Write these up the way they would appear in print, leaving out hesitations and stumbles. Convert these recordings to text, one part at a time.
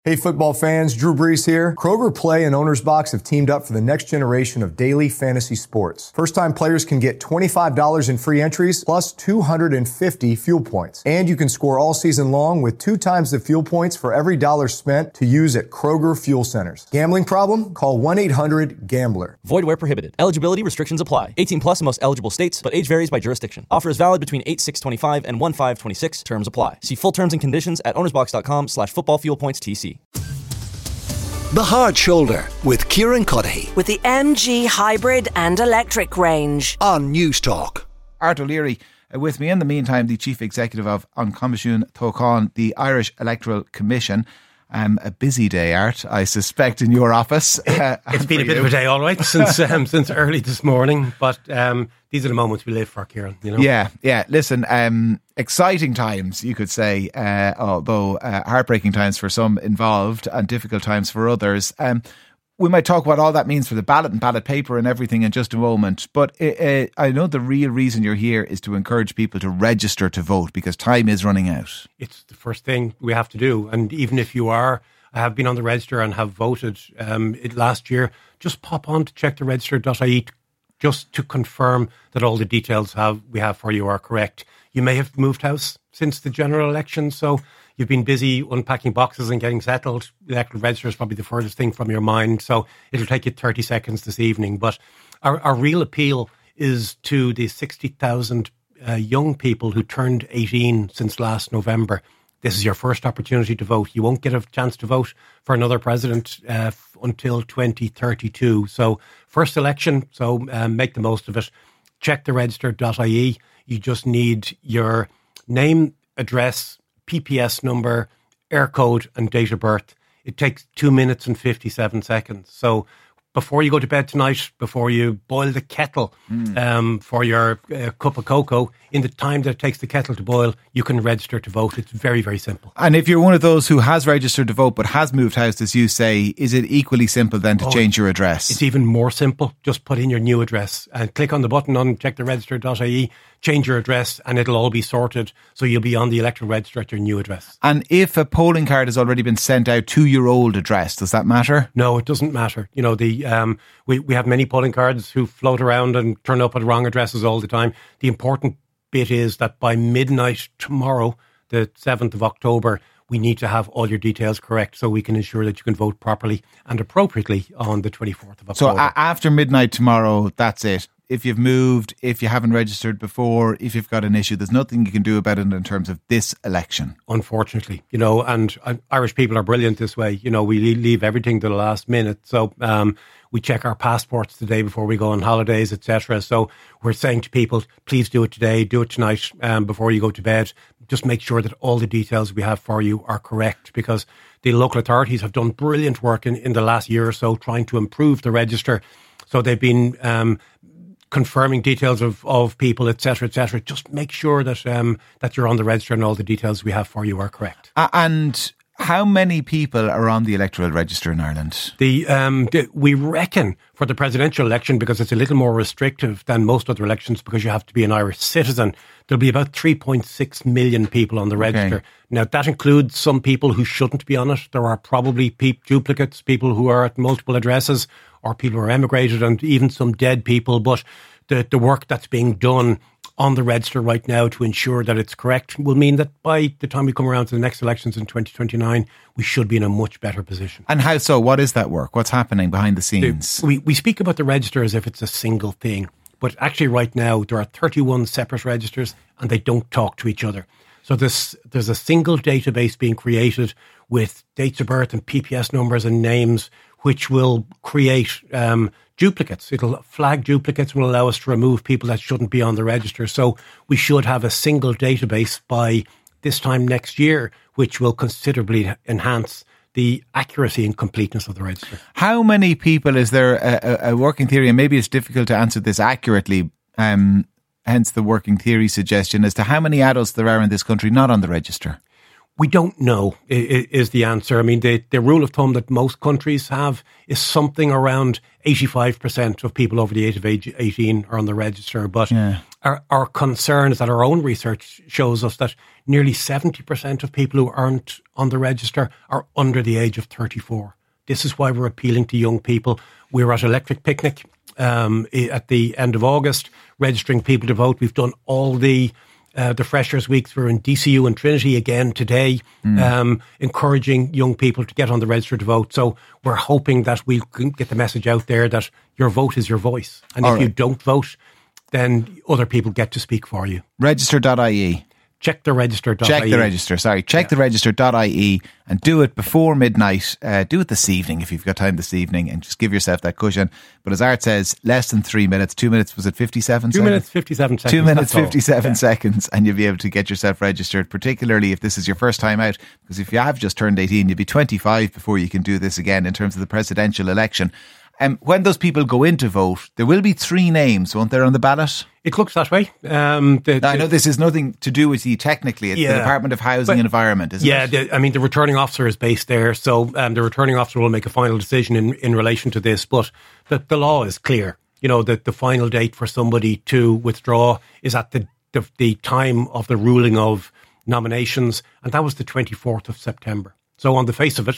Hey football fans, Drew Brees here. Kroger Play and Owner's Box have teamed up for the next generation of daily fantasy sports. First-time players can get $25 in free entries plus 250 fuel points. And you can score all season long with 2 times the fuel points for every dollar spent to use at Kroger Fuel Centers. Gambling problem? Call 1-800-GAMBLER. Void where prohibited. Eligibility restrictions apply. 18 plus in most eligible states, but age varies by jurisdiction. Offer is valid between 8/6/25 and 1/5/26. Terms apply. See full terms and conditions at ownersbox.com/footballfuelpointstc. The Hard Shoulder with Kieran Cuddihy. With the MG hybrid and electric range. On News Talk. Art O'Leary with me. In the meantime, the Chief Executive of An Comisiún Tóchán, the Irish Electoral Commission. A busy day, Art, I suspect, in your office. It's been a bit of a day, all right, since early this morning. But these are the moments we live for, Kieran. You know? Yeah. Listen, exciting times, you could say, although heartbreaking times for some involved and difficult times for others. We might talk what all that means for the ballot and ballot paper and everything in just a moment. But I know the real reason you're here is to encourage people to register to vote because time is running out. It's the first thing we have to do. And even if you have been on the register and have voted last year, just pop on to checktheregister.ie just to confirm that all the details we have for you are correct. You may have moved house since the general election, so you've been busy unpacking boxes and getting settled. The electoral register is probably the furthest thing from your mind, so it'll take you 30 seconds this evening. But our real appeal is to the 60,000 young people who turned 18 since last November. This is your first opportunity to vote. You won't get a chance to vote for another president until 2032. So first election, so make the most of it. Checktheregister.ie. You just need your name, address, PPS number, air code and date of birth. It takes 2 minutes and 57 seconds. So before you go to bed tonight, before you boil the kettle for your cup of cocoa, in the time that it takes the kettle to boil, you can register to vote. It's very, very simple. And if you're one of those who has registered to vote but has moved house, as you say, is it equally simple then to change your address? It's even more simple. Just put in your new address and click on the button on checktheregister.ie, change your address, and it'll all be sorted. So you'll be on the electoral register at your new address. And if a polling card has already been sent out to your old address, does that matter? No, it doesn't matter. You know, we have many polling cards who float around and turn up at wrong addresses all the time. The important bit is that by midnight tomorrow, the 7th of October, we need to have all your details correct so we can ensure that you can vote properly and appropriately on the 24th of October. So after midnight tomorrow, that's it. If you've moved, if you haven't registered before, if you've got an issue, there's nothing you can do about it in terms of this election. Unfortunately, you know, and Irish people are brilliant this way. You know, we leave everything to the last minute. So we check our passports the day before we go on holidays, etc. So we're saying to people, please do it today, do it tonight before you go to bed. Just make sure that all the details we have for you are correct, because the local authorities have done brilliant work in the last year or so trying to improve the register. So they've been confirming details of people, etc., etc. Just make sure that that you're on the register and all the details we have for you are correct. And how many people are on the electoral register in Ireland? We reckon for the presidential election, because it's a little more restrictive than most other elections because you have to be an Irish citizen, there'll be about 3.6 million people on the register. Okay. Now, that includes some people who shouldn't be on it. There are probably duplicates, people who are at multiple addresses, or people who are emigrated, and even some dead people. But the work that's being done on the register right now to ensure that it's correct will mean that by the time we come around to the next elections in 2029, we should be in a much better position. And how so? What is that work? What's happening behind the scenes? We speak about the register as if it's a single thing. But actually right now, there are 31 separate registers and they don't talk to each other. So there's a single database being created with dates of birth and PPS numbers and names, which will create duplicates. It'll flag duplicates, will allow us to remove people that shouldn't be on the register. So we should have a single database by this time next year, which will considerably enhance the accuracy and completeness of the register. How many people, is there a working theory, and maybe it's difficult to answer this accurately, hence the working theory suggestion, as to how many adults there are in this country not on the register? We don't know is the answer. I mean, the rule of thumb that most countries have is something around 85% of people over the age of 18 are on the register. But our concern is that our own research shows us that nearly 70% of people who aren't on the register are under the age of 34. This is why we're appealing to young people. We were at Electric Picnic at the end of August, registering people to vote. We've done all the Freshers' Weeks. We're in DCU and Trinity again today, encouraging young people to get on the register to vote. So we're hoping that we can get the message out there that your vote is your voice. And if you don't vote, then other people get to speak for you. Register.ie. Check the register.ie. Check the register, sorry. Check the register.ie and do it before midnight. Do it this evening if you've got time this evening, and just give yourself that cushion. But as Art says, less than 3 minutes. 2 minutes, was it 57 seconds? 2 minutes, 57 seconds. 2 minutes, 57 seconds, and you'll be able to get yourself registered, particularly if this is your first time out. Because if you have just turned 18, you'll be 25 before you can do this again in terms of the presidential election. When those people go in to vote, there will be 3 names, won't there, on the ballot? It looks that way. I know this is nothing to do with you technically. It's the Department of Housing and Environment, isn't it? Yeah, the returning officer is based there. So the returning officer will make a final decision in relation to this. But the law is clear. You know, that the final date for somebody to withdraw is at the time of the ruling of nominations. And that was the 24th of September. So on the face of it,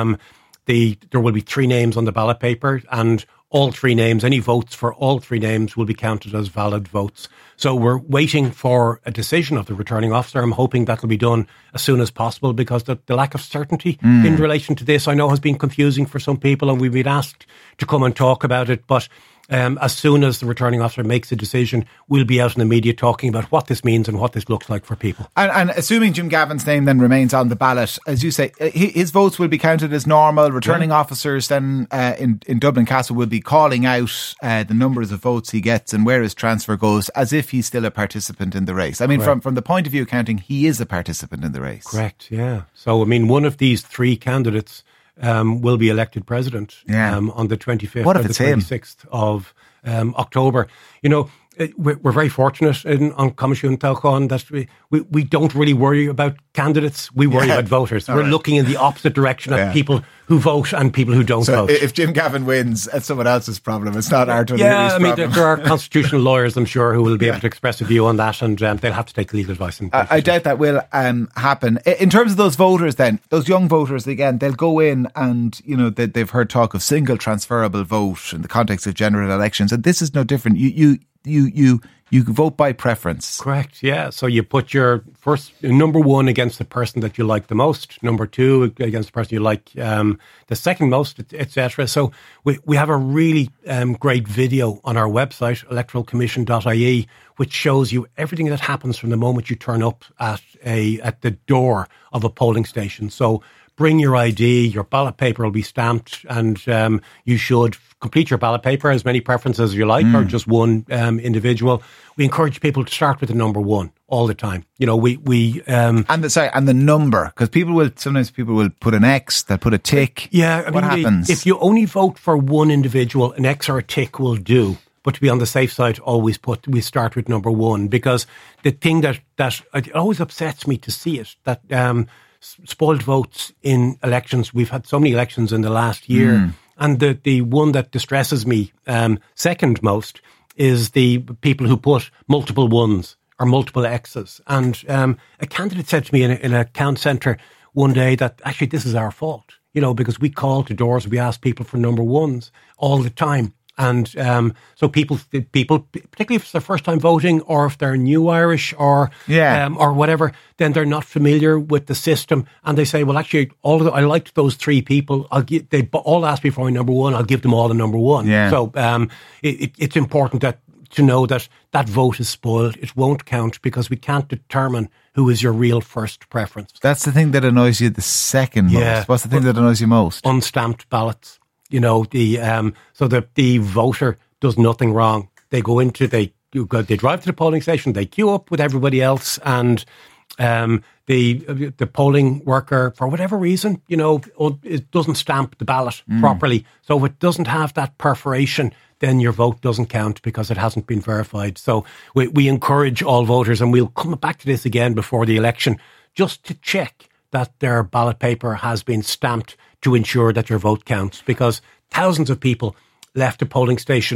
there will be 3 names on the ballot paper, and all 3 names, any votes for all 3 names will be counted as valid votes. So we're waiting for a decision of the returning officer. I'm hoping that will be done as soon as possible, because the lack of certainty in relation to this, I know, has been confusing for some people, and we've been asked to come and talk about it. But as soon as the returning officer makes a decision, we'll be out in the media talking about what this means and what this looks like for people. And assuming Jim Gavin's name then remains on the ballot, as you say, his votes will be counted as normal. Returning officers then in Dublin Castle will be calling out the numbers of votes he gets and where his transfer goes, as if he's still a participant in the race. I mean, from the point of view of counting, he is a participant in the race. Correct, yeah. So, I mean, one of these 3 candidates will be elected president on the 25th or the 26th of October. You know, we're very fortunate on Comisiún Tauchán that we don't really worry about candidates. We worry about voters. We're looking in the opposite direction at people who vote and people who don't vote. If Jim Gavin wins, it's someone else's problem. It's not Art O'Leary's problem. There are constitutional lawyers, I'm sure, who will be able to express a view on that, and they'll have to take legal advice. I doubt that will happen. In terms of those voters then, those young voters, again, they'll go in and, you know, they've heard talk of single transferable vote in the context of general elections, and this is no different. You vote by preference. Correct, yeah. So you put your number 1 against the person that you like the most, number 2 against the person you like the second most, etc. So we have a really great video on our website, electoralcommission.ie, which shows you everything that happens from the moment you turn up at the door of a polling station. So bring your ID, your ballot paper will be stamped, and you should complete your ballot paper, as many preferences as you like, or just one individual. We encourage people to start with the number 1 all the time. You know, and the number, because sometimes people will put an X, they'll put a tick. Yeah, what happens if you only vote for one individual? An X or a tick will do. But to be on the safe side, we start with number 1, because the thing that it always upsets me to see it, that spoiled votes in elections. We've had so many elections in the last year. And the one that distresses me second most is the people who put multiple 1s or multiple X's. And a candidate said to me in a count centre one day that actually this is our fault, you know, because we call to doors, we ask people for number 1s all the time. And so people, particularly if it's their first time voting, or if they're new Irish or whatever, then they're not familiar with the system, and they say, "Well, actually, I liked those 3 people. They all asked me for my number 1. I'll give them all the number 1." Yeah. So it's important to know that vote is spoiled. It won't count because we can't determine who is your real first preference. That's the thing that annoys you the second most. What's the thing that annoys you most? Unstamped ballots. You know, so the voter does nothing wrong. They go they drive to the polling station, they queue up with everybody else, and the polling worker, for whatever reason, you know, it doesn't stamp the ballot properly. So if it doesn't have that perforation, then your vote doesn't count because it hasn't been verified. So we encourage all voters, and we'll come back to this again before the election, just to check that their ballot paper has been stamped to ensure that your vote counts, because thousands of people left a polling station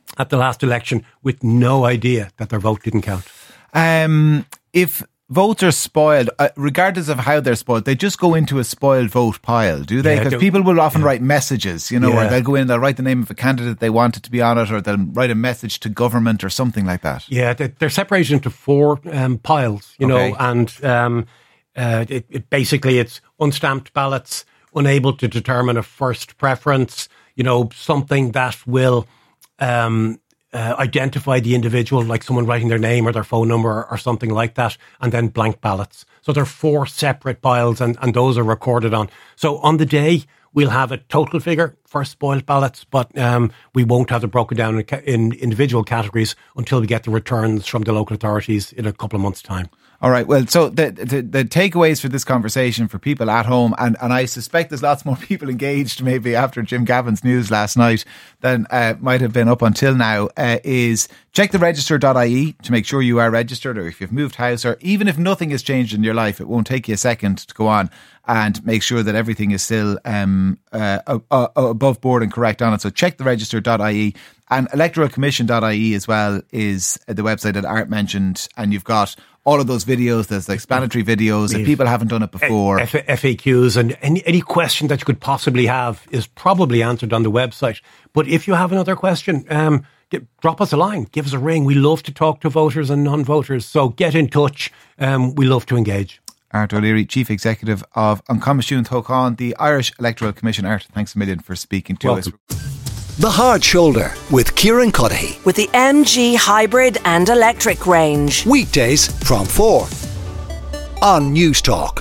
at the last election with no idea that their vote didn't count. If votes are spoiled, regardless of how they're spoiled, they just go into a spoiled vote pile, do they? Because people will often write messages, or they'll go in, they'll write the name of a candidate they wanted to be on it, or they'll write a message to government or something like that. Yeah, they're separated into 4 piles, and basically it's unstamped ballots, unable to determine a first preference, something that will identify the individual, like someone writing their name or their phone number or something like that, and then blank ballots. So there are 4 separate piles, and those are recorded on. So on the day, we'll have a total figure for spoiled ballots, but we won't have it broken down in individual categories until we get the returns from the local authorities in a couple of months' time. All right. Well, so the takeaways for this conversation for people at home, and I suspect there's lots more people engaged maybe after Jim Gavin's news last night than might have been up until now, is check the register.ie to make sure you are registered, or if you've moved house, or even if nothing has changed in your life, it won't take you a second to go on and make sure that everything is still above board and correct on it. So check the register.ie, and electoralcommission.ie as well is the website that Art mentioned, and you've got all of those videos. There's explanatory videos if people haven't done it before. FAQs, and any question that you could possibly have is probably answered on the website. But if you have another question, drop us a line, give us a ring. We love to talk to voters and non-voters, so get in touch. We love to engage. Art O'Leary, Chief Executive of An Comisiún Tóchán, the Irish Electoral Commission. Art, thanks a million for speaking to us. The Hard Shoulder with Kieran Cuddihy. With the MG hybrid and electric range. Weekdays from 4 on News Talk.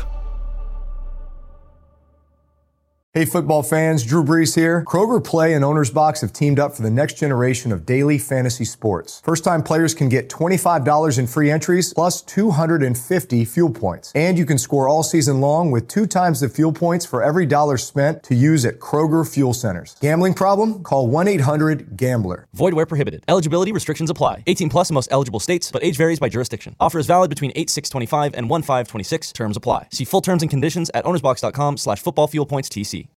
Hey football fans, Drew Brees here. Kroger Play and Owner's Box have teamed up for the next generation of daily fantasy sports. First-time players can get $25 in free entries plus 250 fuel points. And you can score all season long with 2 times the fuel points for every dollar spent to use at Kroger Fuel Centers. Gambling problem? Call 1-800-GAMBLER. Void where prohibited. Eligibility restrictions apply. 18 plus in most eligible states, but age varies by jurisdiction. Offer is valid between 8/6/25 and 1/5/26. Terms apply. See full terms and conditions at ownersbox.com/footballfuelpointstc.